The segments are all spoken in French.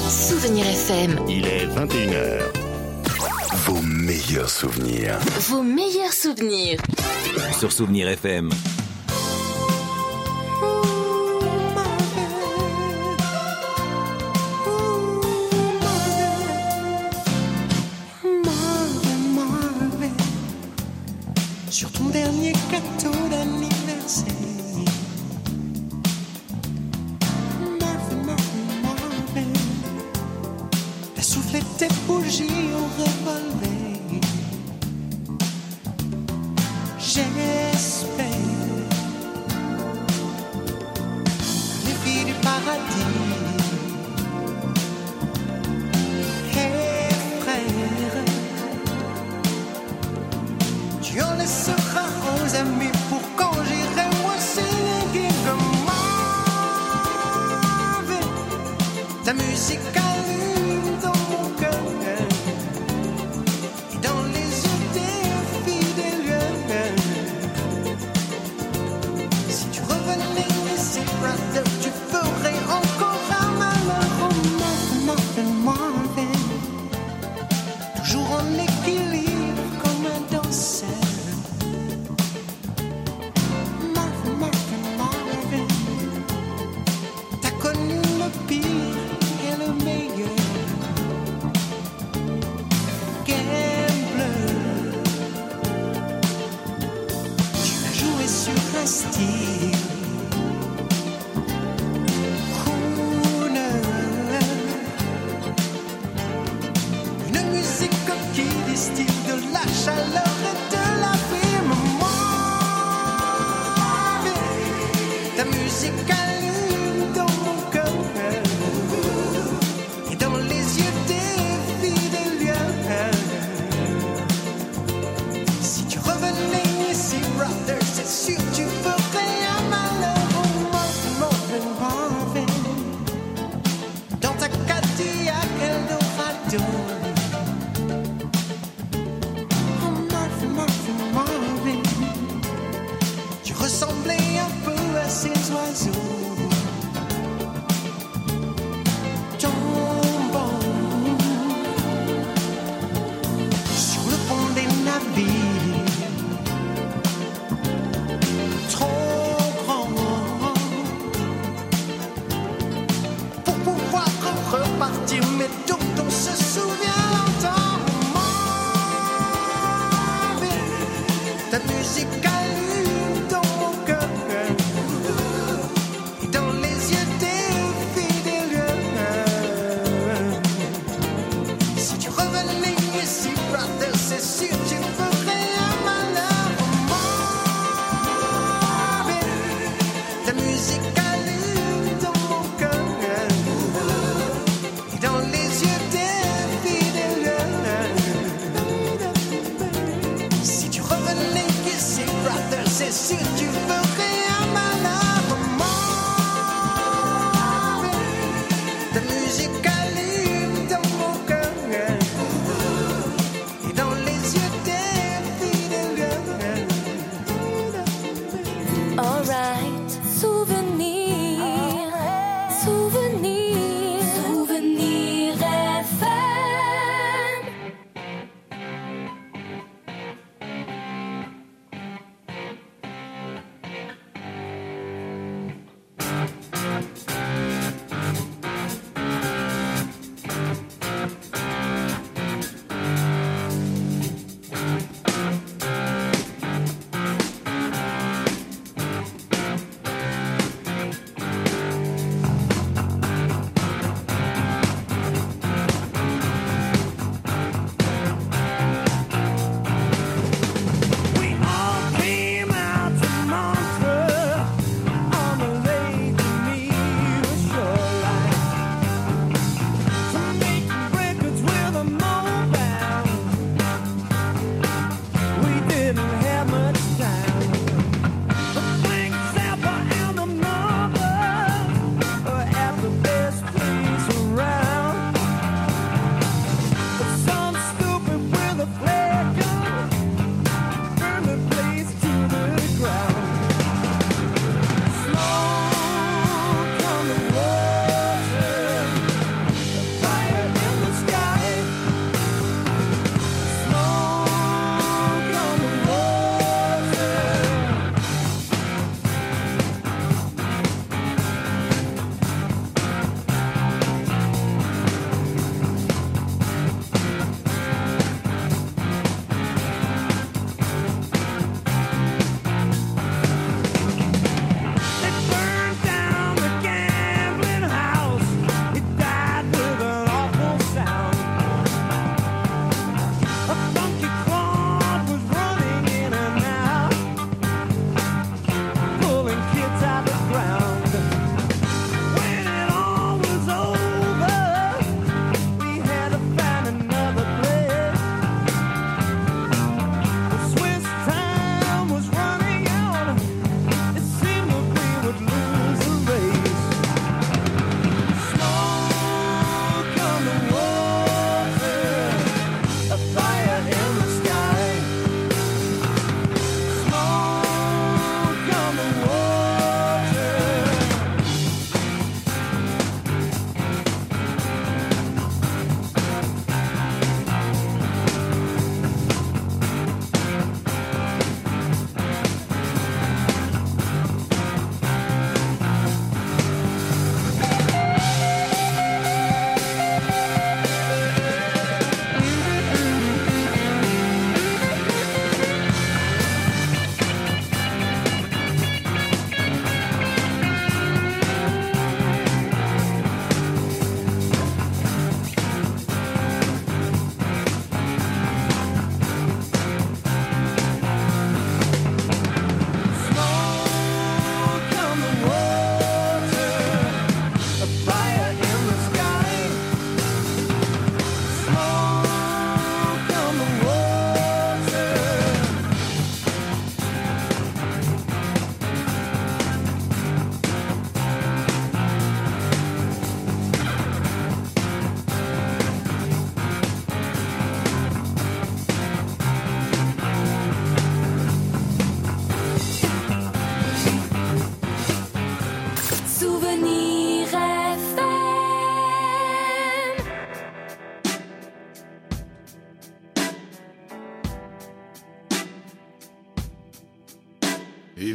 Souvenir FM. Il est 21h. Vos meilleurs souvenirs. Vos meilleurs souvenirs. Sur Souvenir FM. Sur ton dernier gâteau d'anniversaire, Marvin, t'as soufflé tes bougies au revolver. J'espère les filles du paradis et frères, tu en laisseras aux amis pour quand j'irai moi signer comme Marvin. Ta musique allume dans mon cœur et dans les yeux des fidèles. Si tu revenais ici, brother, tu ferais encore un malheur. Oh Marvin, Marvin, toujours en équilibre comme un danseur. T'as connu le pire et le meilleur.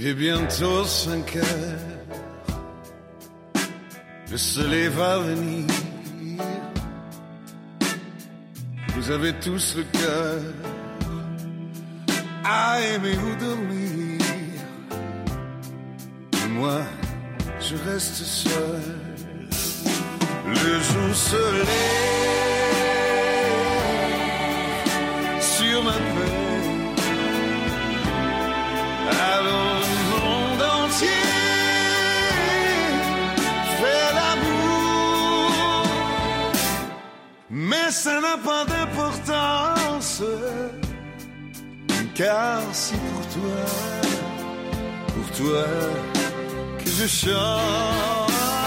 Il est bientôt 5 heures, le soleil va venir. Vous avez tous le cœur à aimer ou dormir. Et moi, je reste seul. Le jour se lève sur ma peine. Alors le monde entier fait l'amour. Mais ça n'a pas d'importance, car c'est pour toi que je chante.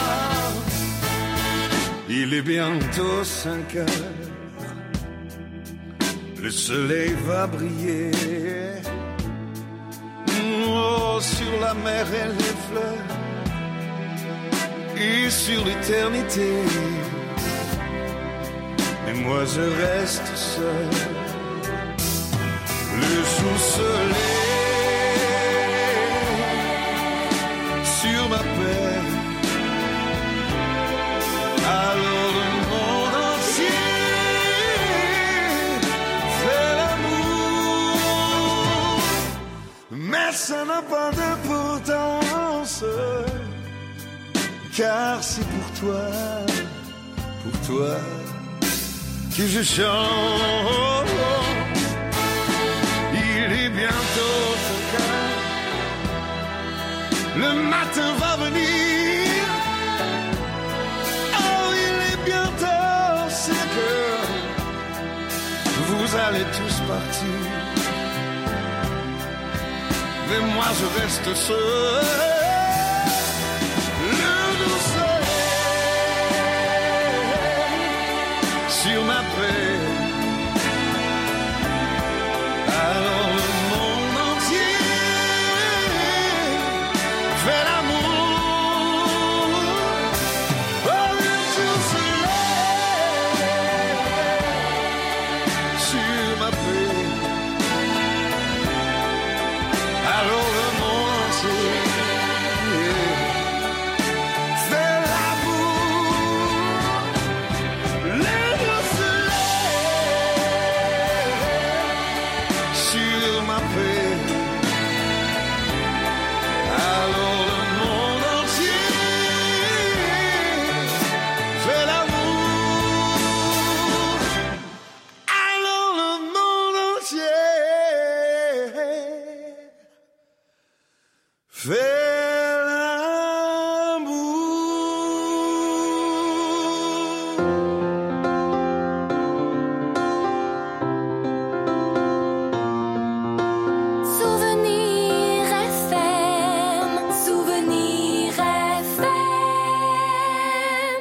Il est bientôt 5 heures, le soleil va briller. Oh, sur la mer et les fleurs, et sur l'éternité. Et moi je reste seul. Le jour se lève sur ma peine. Alors le monde entier fait l'amour. Mais ça n'a pas d'importance, car c'est pour toi que je chante. Il est bientôt 5 heures, le matin va venir. Oh, il est bientôt 5 heures, vous allez tous partir. Mais moi je reste seul. Le doux soleil sur ma peine. Alors le monde entier fait l'amour. Oh, le jour se lève sur ma peine. Alors le monde entier fait l'amour. Le jour se lève sur ma peine. Alors le monde entier fait l'amour. Alors le monde entier fait Souvenir FM, Souvenir FM.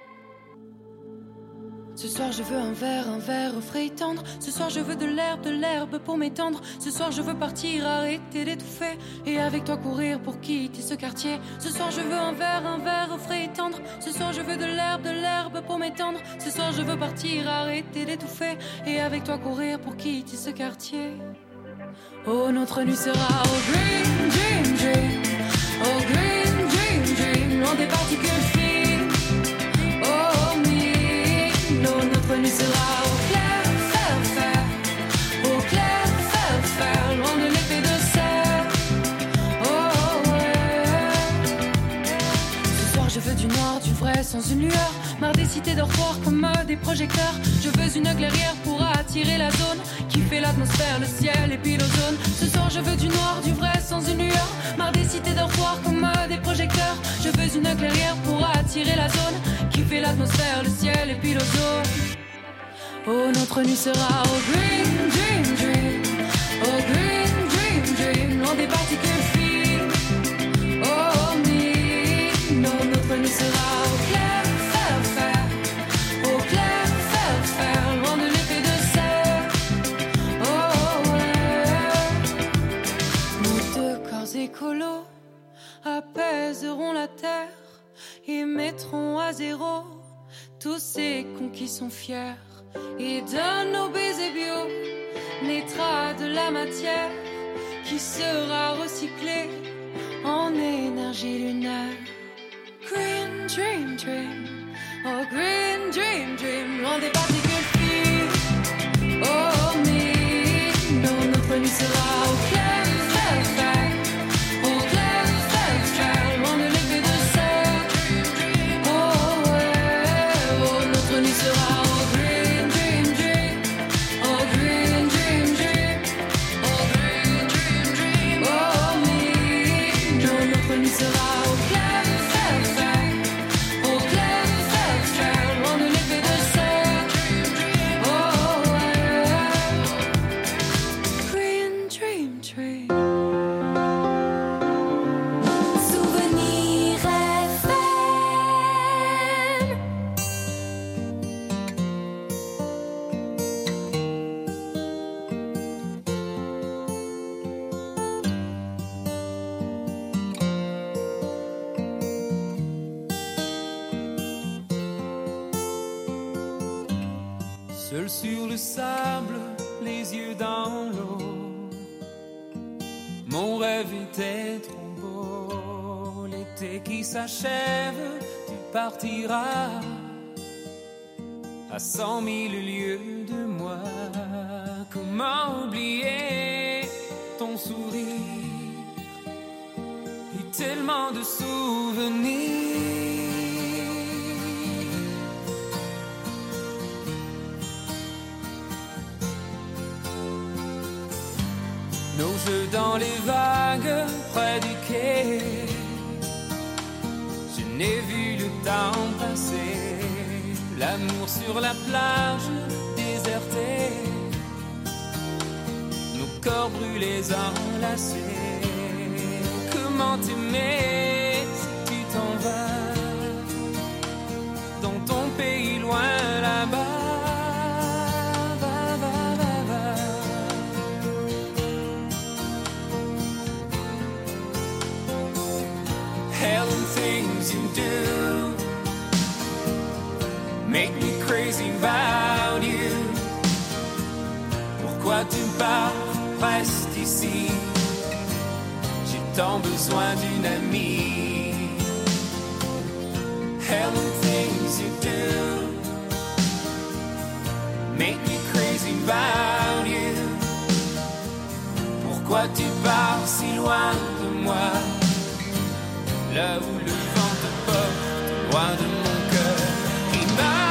Ce soir je veux un verre au frais et tendre. Ce soir je veux de l'herbe pour m'étendre. Ce soir je veux partir, arrêter d'étouffer, et avec toi courir pour quitter ce quartier. Ce soir je veux un verre au frais et tendre. Ce soir je veux de l'herbe pour m'étendre. Ce soir je veux partir, arrêter d'étouffer, et avec toi courir pour quitter ce quartier. Oh, notre nuit sera au green dream dream, au green dream dream, loin des particules fines. Oh, me, no, notre nuit sera au clair faire, au clair faire, loin de l'épée de serre. Oh, ouais. Ce soir je veux du noir, du vrai, sans une lueur. Marre des cités dortoirs comme des projecteurs. Je veux une clairière pour attirer la zone qui fait l'atmosphère, le ciel et puis l'ozone. Ce soir je veux du noir, du vrai, sans une lueur. Marre des cités dortoirs comme des projecteurs. Je veux une clairière pour attirer la zone qui fait l'atmosphère, le ciel et puis l'ozone. Oh, notre nuit sera au green dream dream, au green dream dream, loin des particules fines. Oh, me, no, notre nuit sera au clair faire, au clair faire, loin de l'épée de serre. Oh, ouais. Nos deux corps écolos apaiseront la terre et mettront à zéro tous ces cons qui sont fiers. Et de nos baisers bio naîtra de la matière qui sera recyclée en énergie lunaire. Green dream, dream, oh green dream, dream, loin des particules fines. Oh mais non, notre nuit sera au clair, clair, clair, au clair, clair, clair, loin de l'effet de serre. Oh ouais, oh notre nuit sera au green dream, dream, oh green dream, dream, oh green dream, dream, oh mais non, notre nuit sera au clair, clair, clair, au clair, clair, clair, loin de l'effet de serre. Oh ouais, green dream, dream. Souvenir FM. Seul sur le sable, les yeux dans l'eau, mon rêve était trop beau. L'été qui s'achève, tu partiras à 100 000 lieues de moi. Comment oublier ton sourire et tellement de souvenirs. Nos jeux dans les vagues près du quai, je n'ai vu le temps passer. L'amour sur la plage désertée, nos corps brûlés enlacés. Comment t'aimer si tu t'en vas dans ton pays loin là-bas. Hell and things you do make me crazy about you. Pourquoi tu pars, reste ici. J'ai tant besoin d'une amie. Hell and things you do make me crazy about you. Pourquoi tu pars si loin de moi? Là où le vent te porte, loin de mon cœur qui bat.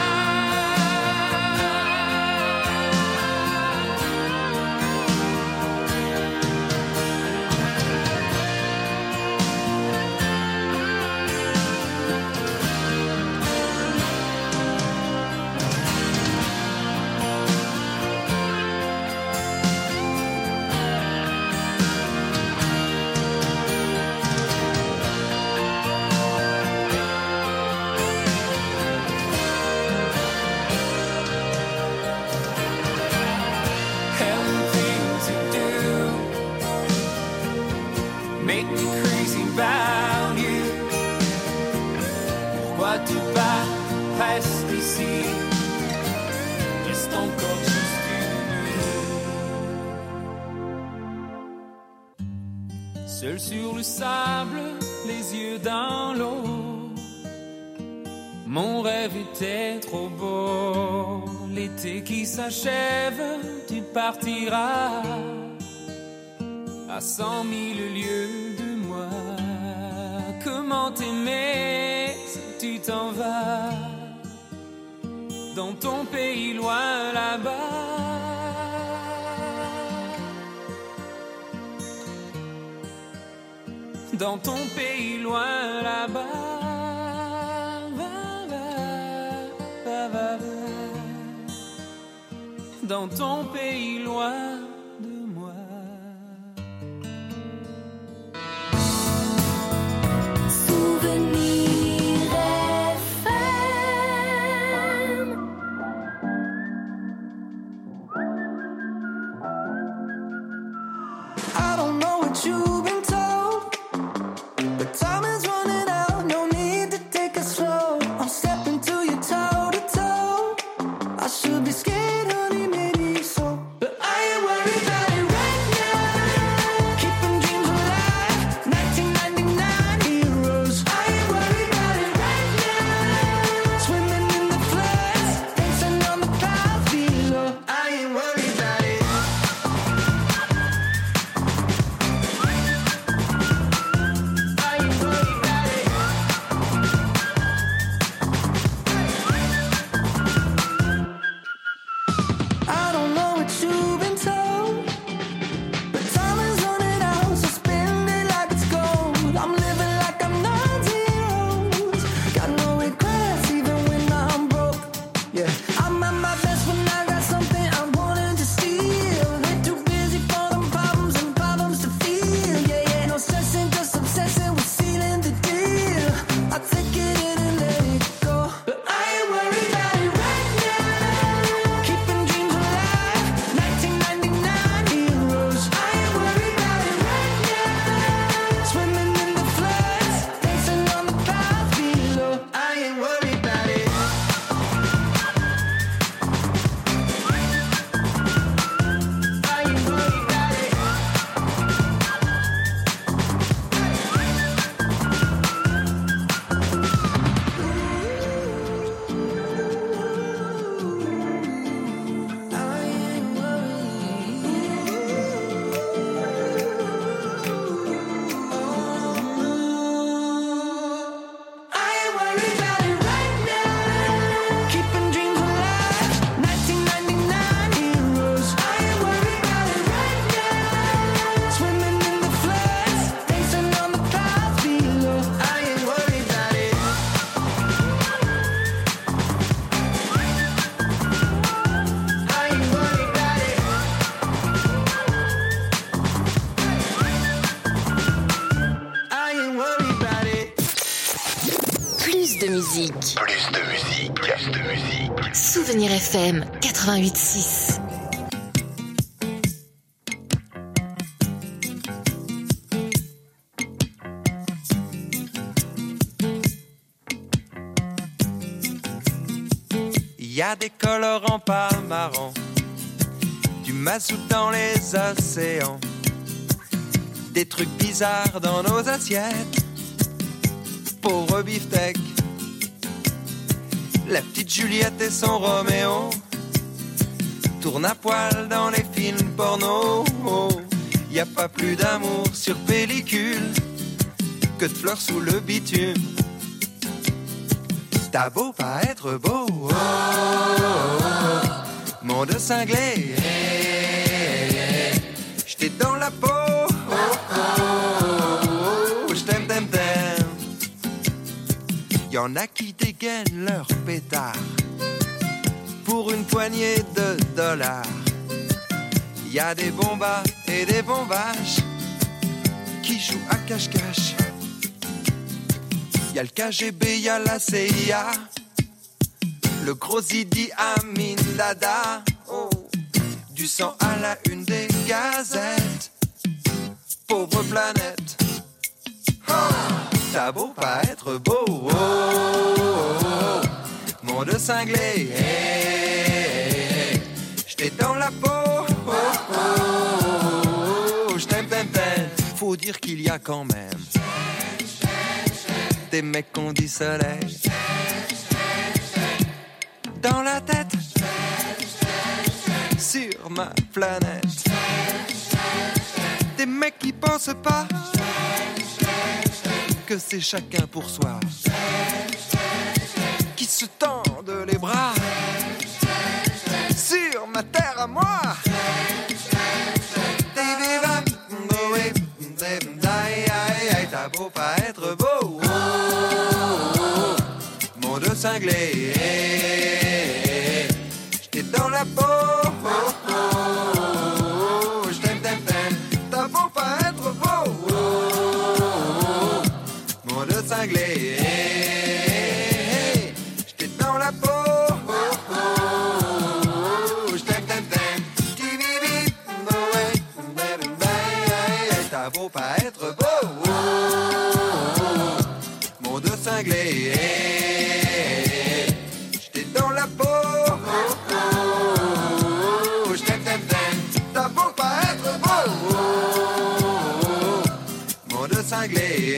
Make me crazy about you. Pourquoi tu pars, reste ici. Reste encore juste une nuit. Seul sur le sable, les yeux dans l'eau, mon rêve était trop beau. L'été qui s'achève, tu partiras à 100 000 lieues de moi. Comment t'aimer si tu t'en vas dans ton pays loin là-bas. Dans ton pays loin là-bas. Dans ton pays loin. You've been told, but time is running out. No need to take it slow. I'm stepping to you toe to toe. I should be scared, honey, maybe so, but I ain't worried. musique. Plus de musique. Plus de musique. Souvenir FM 88.6. Y a des colorants pas marrants, du mazout dans les océans, des trucs bizarres dans nos assiettes, pauvre beefsteak. La petite Juliette et son Roméo tournent à poil dans les films porno. Y a pas plus d'amour sur pellicule que de fleurs sous le bitume. T'as beau pas être beau, oh, oh, oh, monde cinglé, j't'ai dans la peau, oh, oh, oh, j't'aime, t'aime, t'aime. Y'en a qui dégainent leur pétard pour une poignée de dollars. Y'a des bombas et des bombages qui jouent à cache-cache. Y'a le KGB, y'a la CIA, le gros Idi Amin Dada, oh, du sang à la une des gazettes, pauvre planète. Oh, t'as beau pas être beau, oh, oh, oh, monde cinglé, hey, j't'ai dans la peau, oh, oh, oh, j't'aime, t'aime, t'aime. Faut dire qu'il y a quand même des mecs qu'on dit soleil dans la tête sur ma planète. Des mecs qui pensent pas que c'est chacun pour soi, qui se tendent les bras sur ma terre à moi. T'as beau pas être beau, monde cinglé, j't'ai dans la peau, j't'aime, t'aime, t'aime. T'as beau pas être beau, monde cinglé, j't'ai dans la peau, j't'aime, t'aime, t'aime. T'as beau pas être beau, monde cinglé, j't'ai dans la peau, j't'aime, t'aime, t'aime. T'as beau pas être beau, monde cinglé,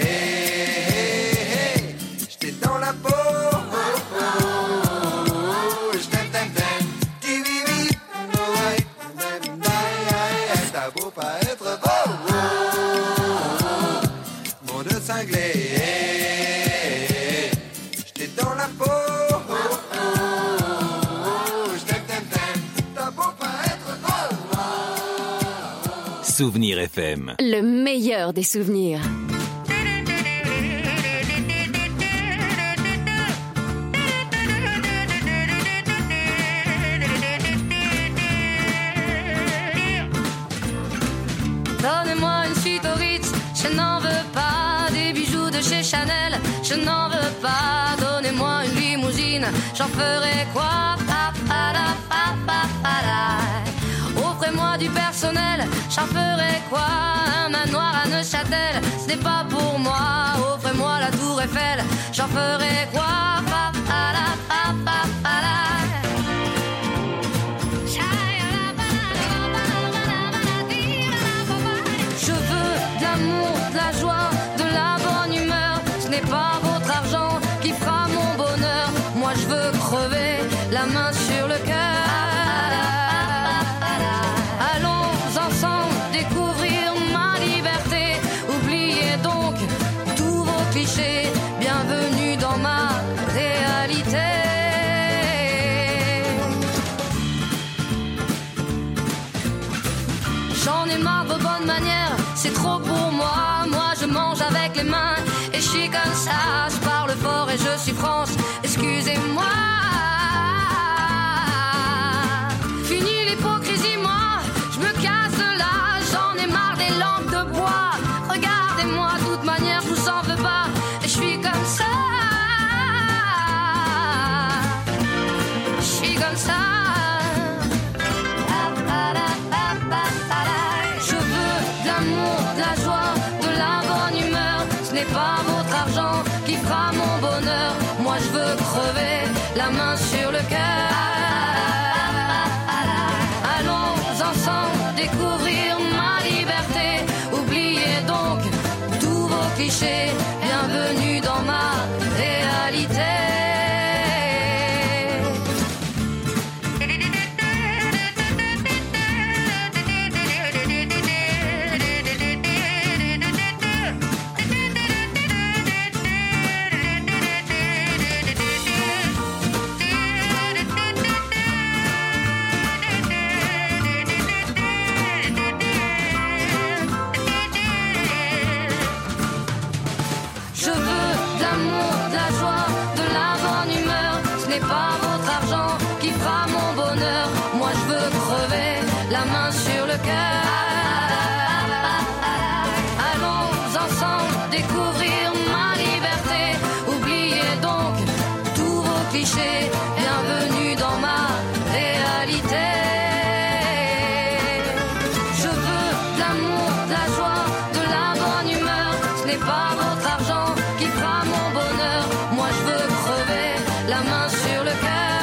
j't'ai dans la peau, j't'aime, t'aime, t'aime. T'as beau pas être beau, monde cinglé, j't'ai dans la peau, j't'aime, t'aime, t'aime. T'as beau pas être beau. Souvenir FM. Le meilleur des souvenirs. Donnez-moi une suite au Ritz, je n'en veux pas. Des bijoux de chez Chanel, je n'en veux pas. Donnez-moi une limousine, j'en ferai quoi? Offrez-moi du personnel, j'en ferai quoi? Un manoir à Neuchâtel, ce n'est pas pour moi. Offrez-moi la tour Eiffel, j'en ferai quoi? Je veux de l'amour, de la joie, de la bonne humeur. Ce n'est pas votre argent qui fera mon bonheur. Moi je veux crever la main sur le cœur. Allons ensemble découvrir ma liberté. Oubliez donc tous vos clichés. Bienvenue dans ma réalité. J'en ai marre de vos bonnes manières, c'est trop pour moi. Moi je mange avec les mains et je suis comme ça. Je parle fort et je suis France, excusez-moi. Fini l'hypocrisie, moi, je me casse de là. J'en ai marre des lampes de bois. Regardez-moi, de toute manière je vous en veux pas. Et je suis comme ça. salsa. Je veux de l'amour, de la joie, de la bonne humeur. Ce n'est pas votre argent qui fera mon bonheur. Moi je veux crever la main sur le cœur. Allons ensemble découvrir ma liberté. Oubliez donc tous vos clichés. Bienvenue dans ma réalité. Pas votre argent qui fera mon bonheur. Moi je veux crever la main sur le cœur. Allons ensemble découvrir ma liberté. Oubliez donc tous vos clichés. Bienvenue dans ma réalité. Je veux de l'amour, de la joie, de la bonne humeur. Ce n'est pas votre argent qui fera mon bonheur. Moi je veux crever la main sur le cœur.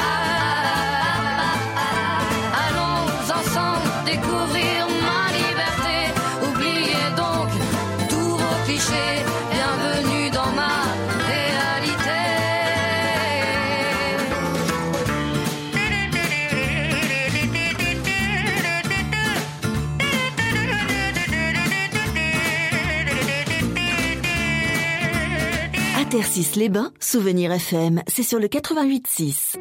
Allons ensemble découvrir ma liberté. Oubliez donc tous vos clichés. Bienvenue dans ma réalité. Tercis-les-Bains, Souvenir FM, c'est sur le 88.6.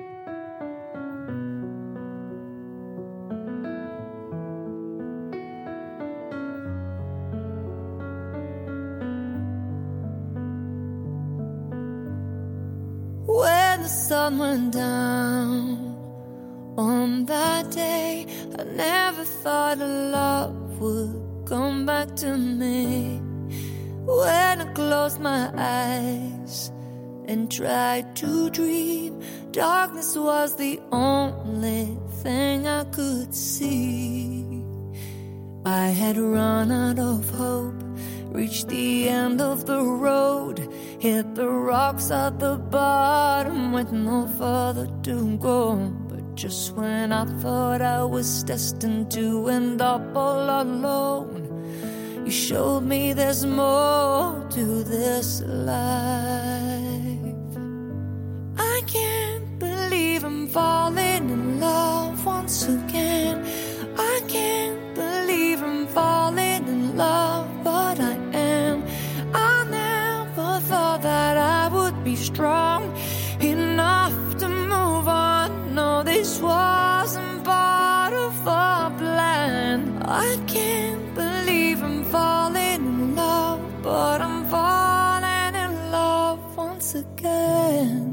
When the sun went down on that day, I never thought a love would come back to me. When I closed my eyes and tried to dream, darkness was the only thing I could see. I had run out of hope, reached the end of the road, hit the rocks at the bottom with no further to go. But just when I thought I was destined to end up all alone, you showed me there's more to this life. I can't believe I'm falling in love once again. I can't believe I'm falling in love, but I am. I never thought that I would be strong enough to move on. No, this wasn't part of the plan. I can't believe I'm falling in love, but I'm falling in love once again.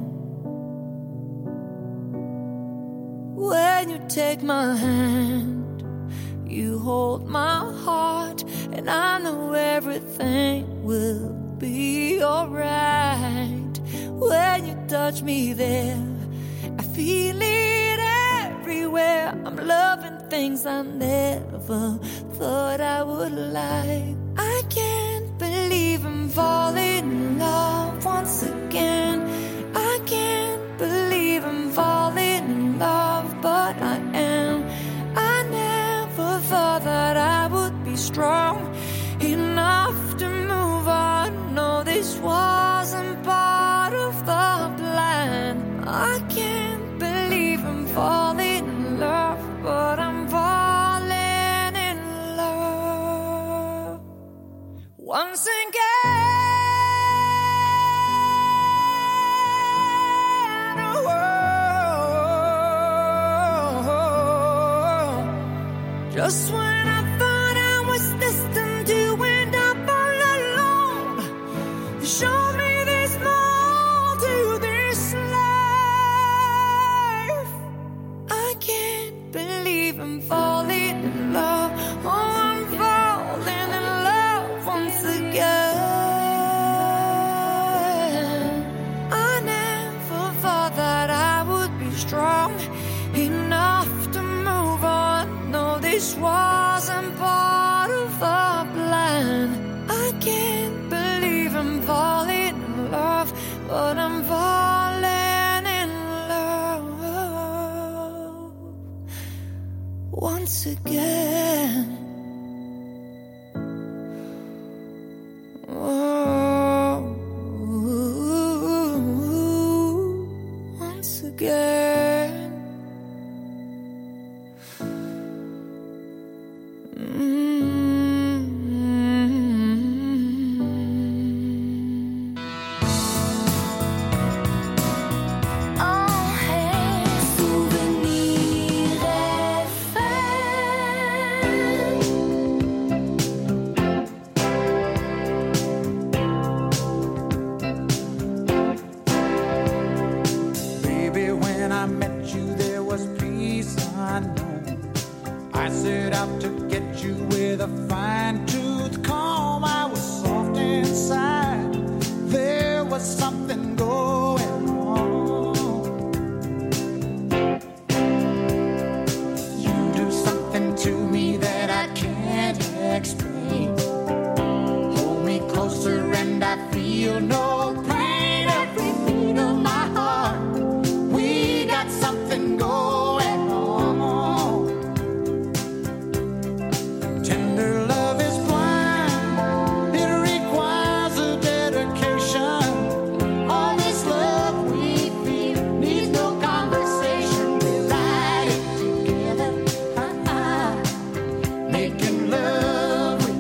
When you take my hand, you hold my heart, and I know everything will be alright. When you touch me there, I feel it everywhere. I'm loving things I never thought I would like. I can't believe I'm falling in love once again. I can't believe I'm falling in love, but I am. I never thought that I would be strong enough to move on. No, this wasn't part of the plan. I can't believe I'm falling in love, but I'm falling in love once again. Just when I thought I was destined to end up all alone, you showed me there's more to this life. I can't believe I'm falling in love. Oh, I'm falling in love once again. I never thought that I would be strong enough This wasn't part of our plan. I can't believe I'm falling in love, but I'm falling in love once again. Oh, once again. Baby, when I met you, there was peace unknown. I set out to get you with a fine-tooth comb. I was soft inside. There was something going on. You do something to me that I can't explain. Hold me closer and I feel no pain. Every beat of my heart, we got something going on. Tender love is blind, it requires a dedication. All this love we feel needs no conversation. We light it together, making love with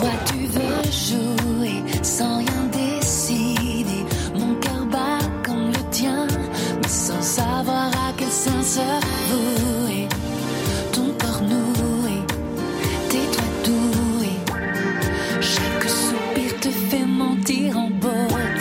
Toi tu veux jouer sans rien décider. Mon cœur bat comme le tien, mais sans savoir à quel sens vouer. Ton corps noué, tais-toi doué. Chaque soupir te fait mentir en beauté.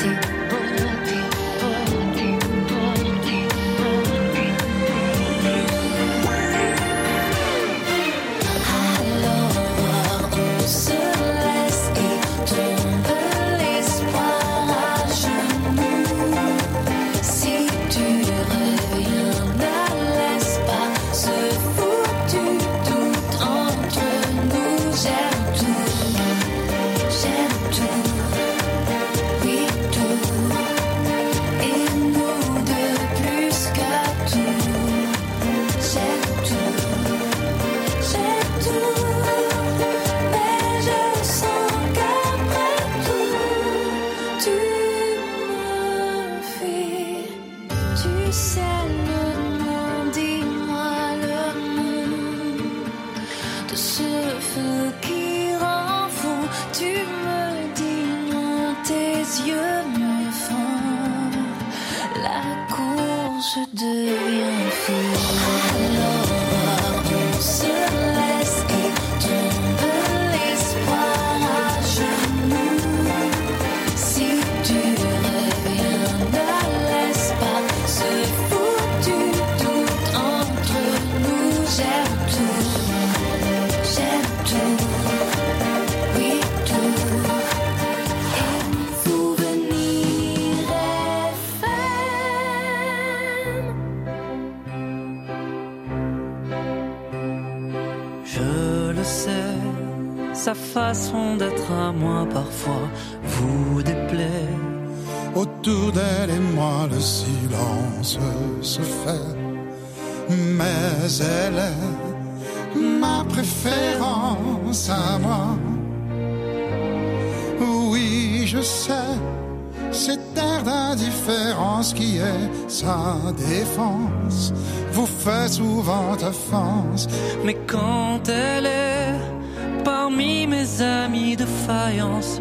Sa façon d'être à moi parfois vous déplaît. Autour d'elle et moi le silence se fait, mais elle est ma préférence à moi. Oui, je sais, cet air d'indifférence qui est sa défense vous fait souvent offense. Mais quand elle est parmi mes amis de faïence,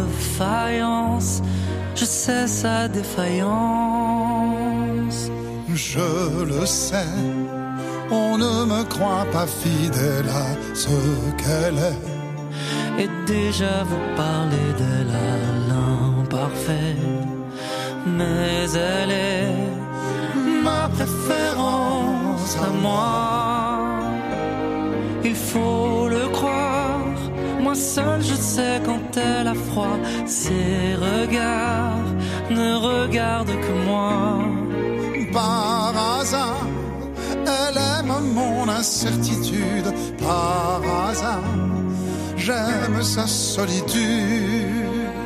je sais sa défaillance. Je le sais, on ne me croit pas fidèle à ce qu'elle est. Et déjà vous parlez d'elle à l'imparfait, mais elle est ma préférence à moi. Il faut le croire, moi seul je sais quand elle a froid. Ses regards ne regardent que moi. Par hasard, elle aime mon incertitude. Par hasard, j'aime sa solitude.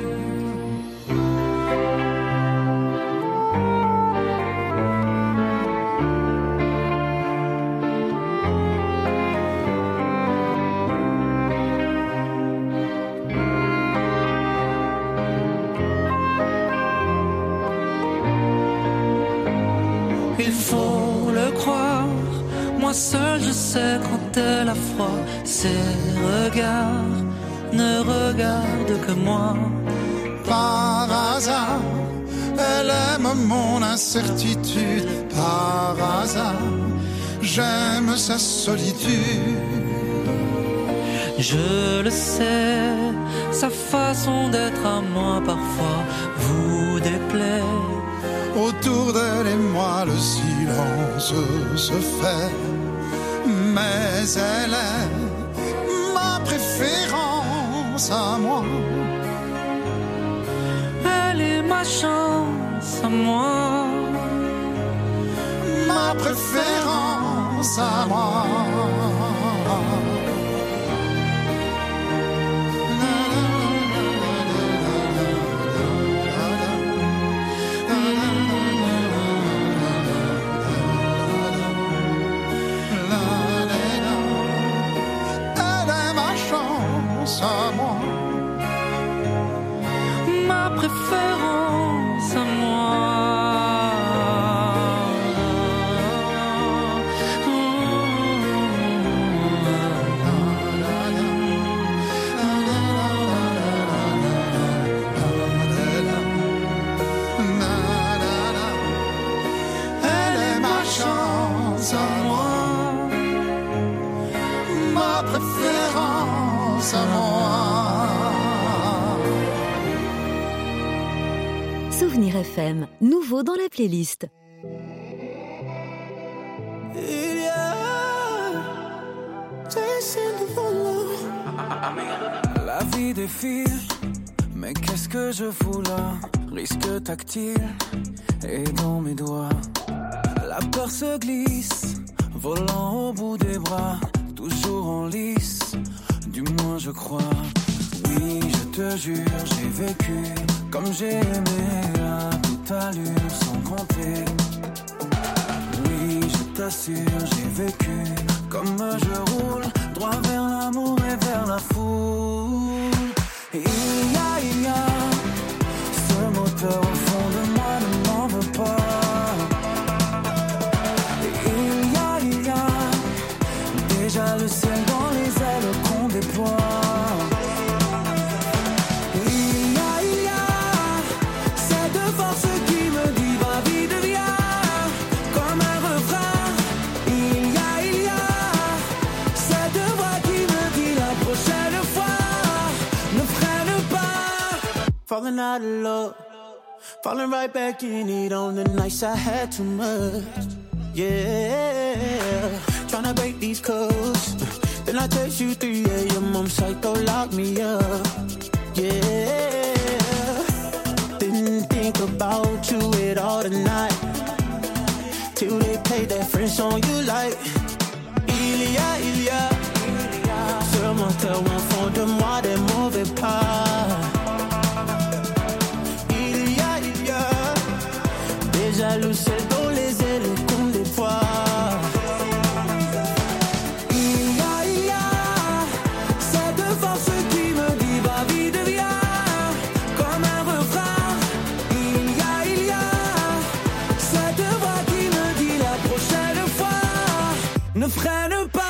Il faut le croire, moi seul je sais quand elle a froid. Ses regards ne regardent que moi. Par hasard, elle aime mon incertitude. Par hasard, j'aime sa solitude. Je le sais, sa façon d'être à moi parfois vous déplaît. Autour d'elle et moi le silence se fait, mais elle est ma préférence à moi. Elle est ma chance à moi, ma préférence à moi. À moi, ma préférence à moi. Souvenir FM, nouveau dans la playlist. La vie défile, mais qu'est-ce que je fous là? Risque tactile et dans mes doigts. La peur se glisse, volant au bout des bras, toujours en lice, du moins je crois. Oui, je te jure, j'ai vécu comme j'ai aimé, à toute allure, sans compter. Oui, je t'assure, j'ai vécu comme je roule, droit vers l'amour et vers la foule. Et il y a ce moteur au fond de moi, ne m'en veux pas. Et il y a déjà le ciel dans les ailes qu'on déploie. Falling out of love, falling right back in it on the nights I had too much. Yeah, tryna break these codes. Then I text you 3 a.m. I'm psycho, lock me up. Yeah, didn't think about you at all tonight, till they played that French song you like. Il y a ce moteur au fond de moi, des mauvais pas. Jaloux, c'est dans les ailes qu'on déploie. Il y a cette force qui me dit va vite, viens, comme un refrain. Il y a cette voix qui me dit la prochaine fois ne freine pas.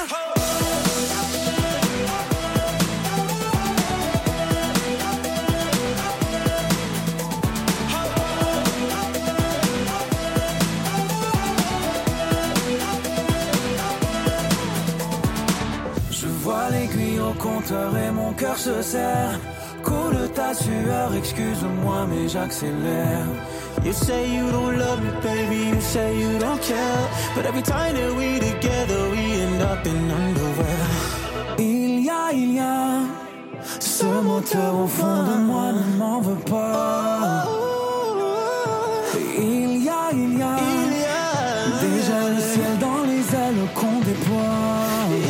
Compteur et mon cœur se serre. Coule ta sueur, excuse-moi mais j'accélère. You say you don't love me, baby, you say you don't care, but every time that we together, we end up in underwear. Il y a ce moteur au fond de moi, ne m'en veux pas. Il y a déjà le ciel dans les ailes qu'on déploie.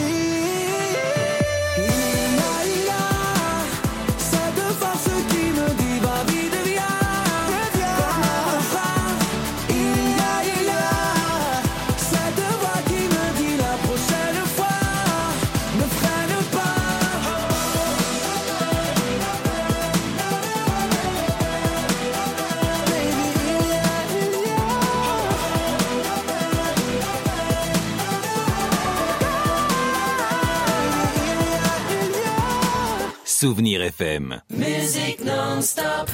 Souvenir FM. Musique non-stop.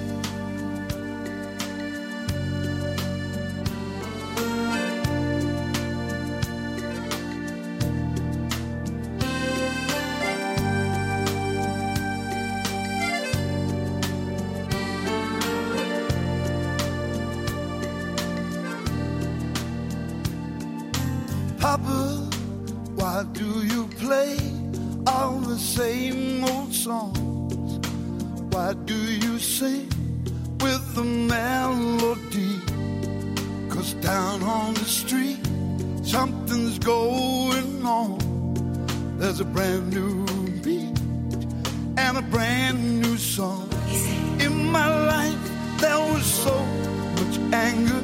Papa, why do you play all the same old songs? Why do you sing with the melody? 'Cause down on the street something's going on. There's a brand new beat and a brand new song. In my life there was so much anger,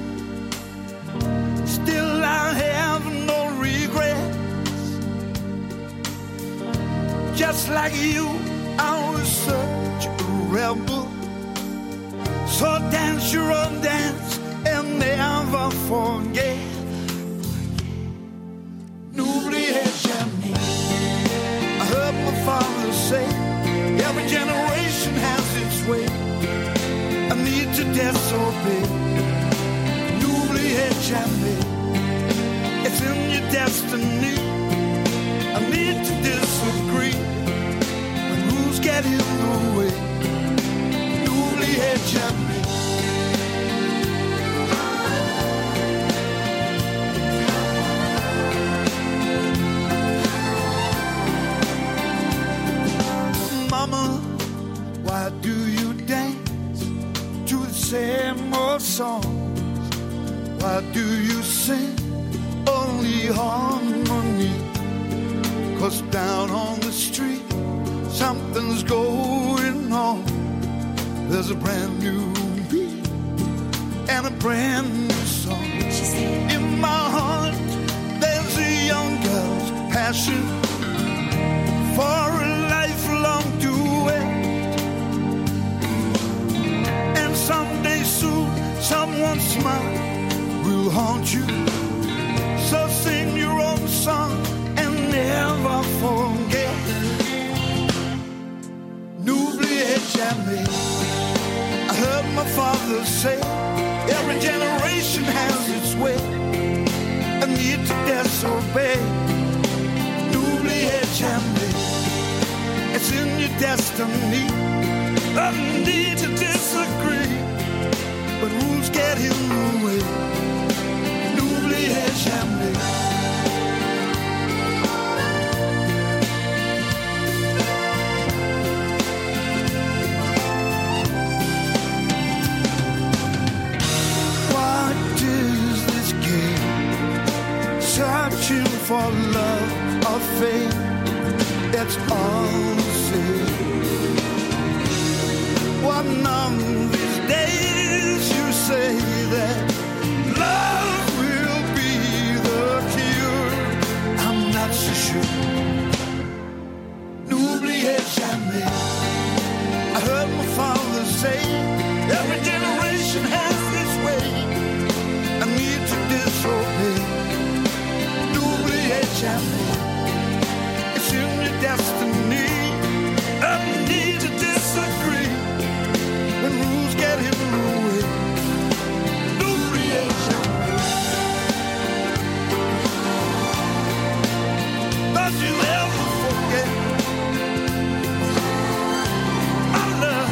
still I have no regrets. Just like you, I was such a rebel. So dance your own dance and never forget. N'oubliez jamais. I heard my father say, every generation has its way. I need to disobey. N'oubliez jamais. It's in your destiny. I need to disagree. When rules get in the way. N'oubliez jamais. on, why do you dance to the same old songs? Why do you sing only harmony? 'Cause down on the street something's going on. There's a brand new beat and a brand new song. In my heart there's a young girl's passion for a lifelong duet. And someday soon someone's smile will haunt you. So sing your own song and never forget. N'oubliez jamais. I heard my father say, every generation has its way. A need to disobey. N'oubliez jamais. It's in your destiny. A need to disagree. But rules get in the way. N'oubliez jamais. Searching for love or fame, that's all the same. One of these days you say that love will be the cure. I'm not so sure. N'oubliez jamais. I heard my father say, every generation has its way. I need to disobey. It's in your destiny. I need to disagree when rules get in the way. N'oubliez jamais. Don't you ever forget our love.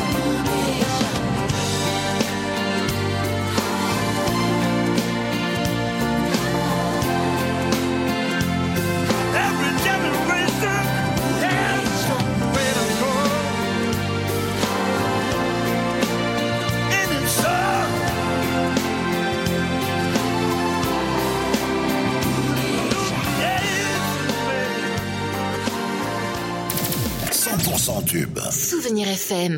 Tube. Souvenir FM.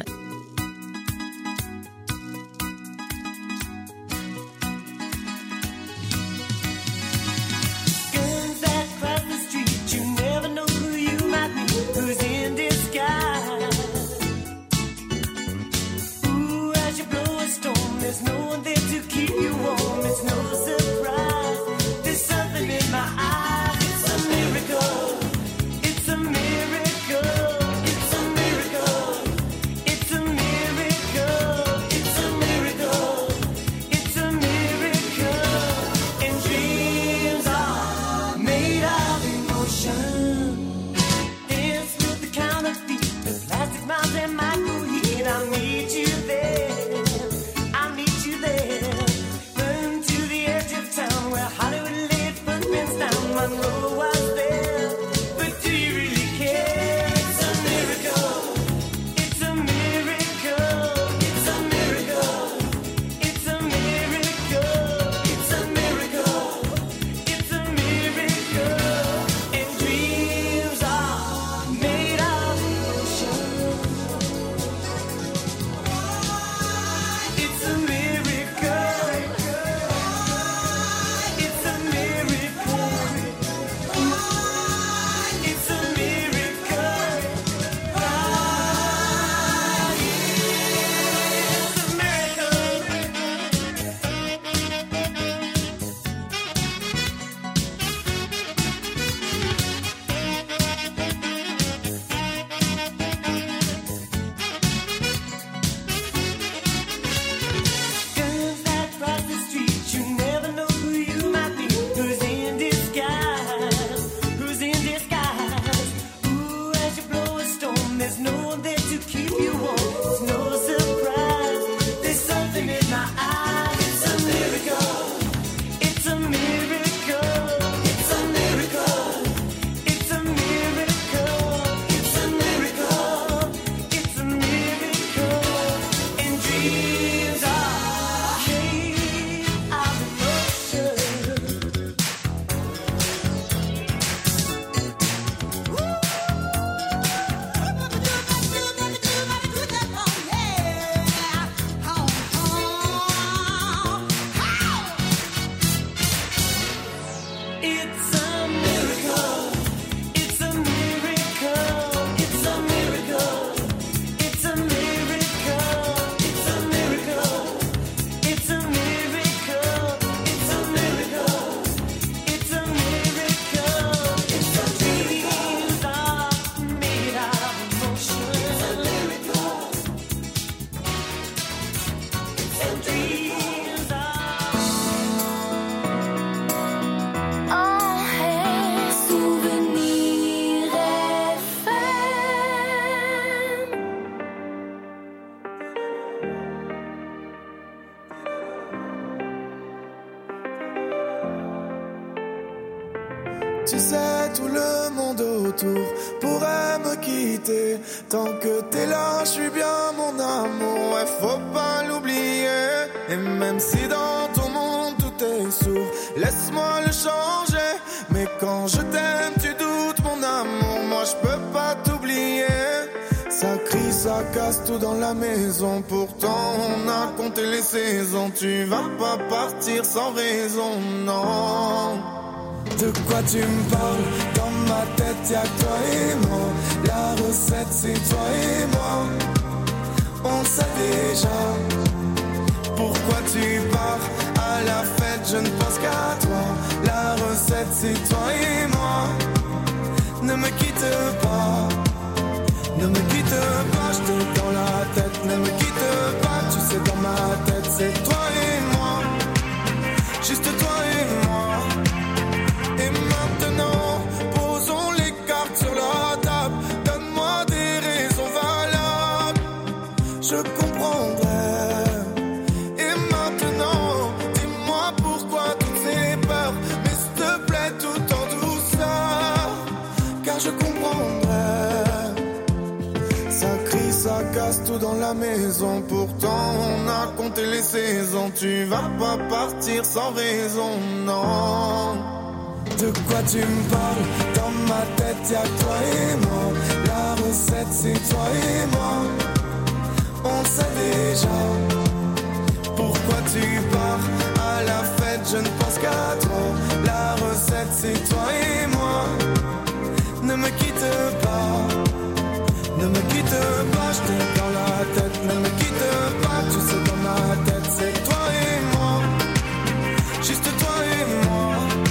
Tu sais, tout le monde autour pourrait me quitter. Tant que t'es là, je suis bien mon amour, ouais, faut pas l'oublier. Et même si dans ton monde tout est sourd, laisse-moi le changer. Mais quand je t'aime, tu doutes mon amour, moi je peux pas t'oublier. Ça crie, ça casse tout dans la maison. Pourtant on a compté les saisons. Tu vas pas partir sans raison, non. De quoi tu me parles? Dans ma tête y'a que toi et moi. La recette c'est toi et moi. On le sait déjà. Pourquoi tu pars à la fête? Je ne pense qu'à toi. La recette c'est toi et moi. Ne me quitte pas. Ne me quitte pas, je t'ai dans la tête. Ne me quitte pas, tu sais dans ma tête c'est toi et moi. Juste toi et moi. Et maintenant, posons les cartes sur la table. Donne-moi des raisons valables, je comprendrai. Et maintenant, dis-moi pourquoi toutes ces peurs. Mais s'il te plaît, tout en douceur, car je comprendrai. Ça crie, ça casse tout dans la maison. Pourtant on a compté les saisons. Tu vas pas partir sans raison, non. De quoi tu me parles? Dans ma tête y'a que toi et moi. La recette c'est toi et moi. On le sait déjà. Pourquoi tu pars à la fête? Je ne pense qu'à toi. La recette c'est toi et moi. Ne me quitte pas. Ne me quitte pas, je t'ai dans la tête. Ne me quitte pas, tu sais dans ma tête c'est toi et moi. Juste toi et moi.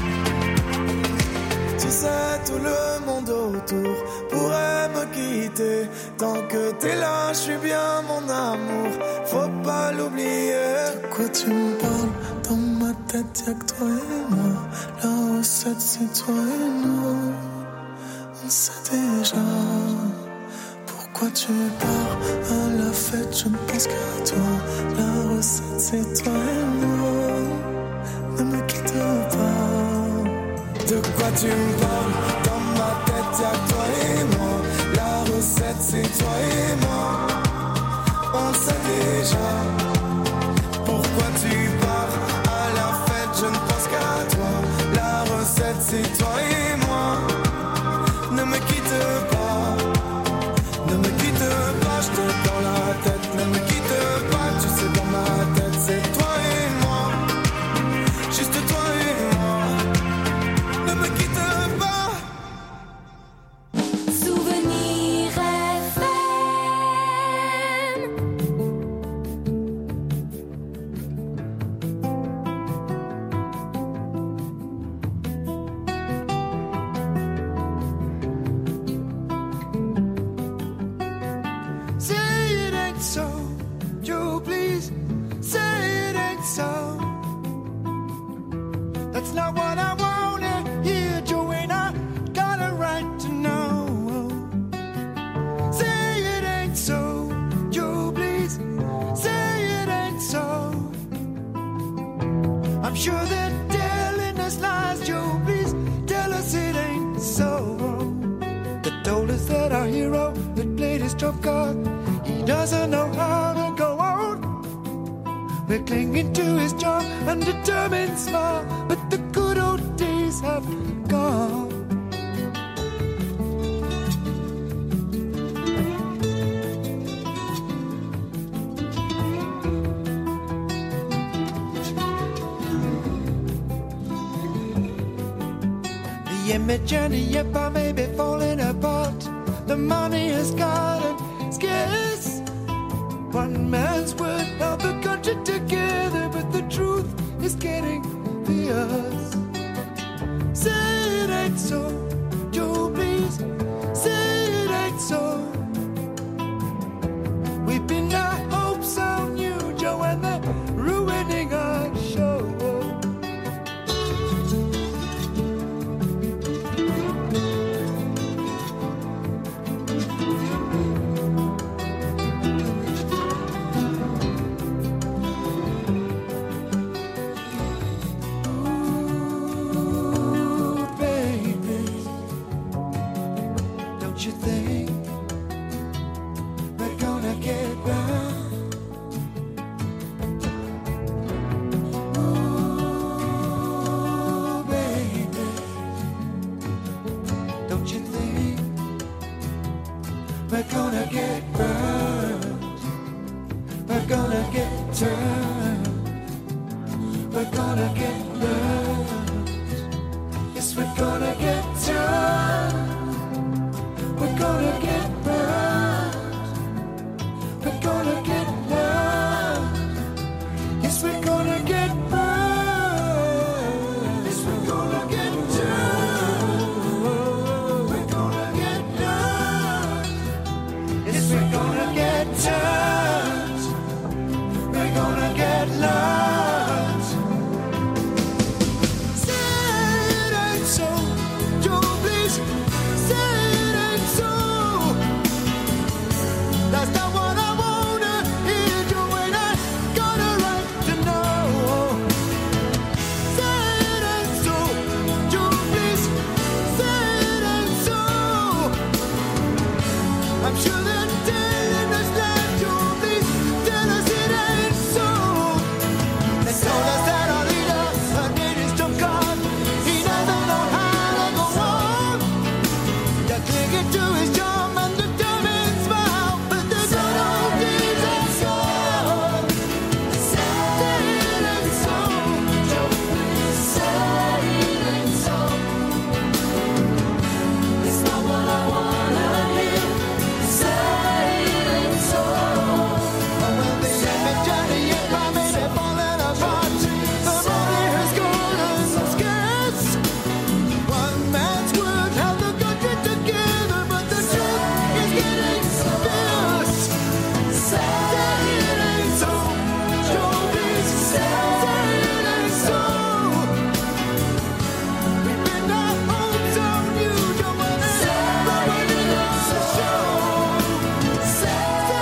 Tu sais, tout le monde autour pourrait me quitter. Tant que t'es là, je suis bien mon amour, faut pas l'oublier. De quoi tu me parles? Dans ma tête y'a que toi et moi. La recette c'est toi et moi. On sait déjà. Pourquoi tu pars à la fête? Je ne pense qu'à toi. La recette c'est toi et moi. Ne me quitte pas. De quoi tu me parles? Dans ma tête y'a que toi et moi. La recette c'est toi et moi. On le sait déjà. Pourquoi tu pars à la fête? Je ne pense qu'à toi. La recette c'est toi et moi. Ne me quitte pas. Ne me quitte pas, je t'ai dans la tête. Ne me quitte pas, tu sais dans ma tête c'est toi et moi. Juste toi et moi. Ne me quitte pas. Souvenir FM. Say it ain't so, Joe, please. Say it ain't so. That's not what I wanna hear, Joe, and I got a right to know. Say it ain't so, Joe, please. Say it ain't so. I'm sure they're telling us lies, Joe, please. Tell us it ain't so. They told us that our hero that played his trump card, he doesn't know how to go on. We're clinging to his charm, undetermined smile, but the good old days have gone. The image and the empire may be falling apart. The money is gotten scarce. One man's word held the country together, but the truth is getting fierce. Say it ain't so, Joe, please. Say it ain't so. We've been our hopes on you, Joe, and they're ruining our show. Ooh, baby. we're gonna get